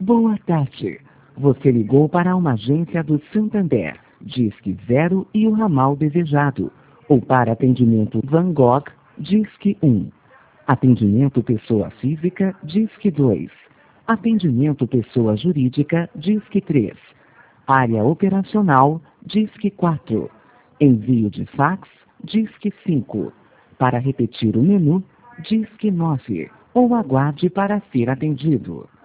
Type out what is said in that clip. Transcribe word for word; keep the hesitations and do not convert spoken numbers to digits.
Boa tarde. Você ligou para uma agência do Santander, Disque Zero e o ramal desejado. Ou para atendimento Van Gogh, Disque um. Atendimento pessoa física, Disque dois. Atendimento pessoa jurídica, Disque três. Área operacional, Disque quatro. Envio de fax, Disque cinco. Para repetir o menu, Disque nove. Ou aguarde para ser atendido.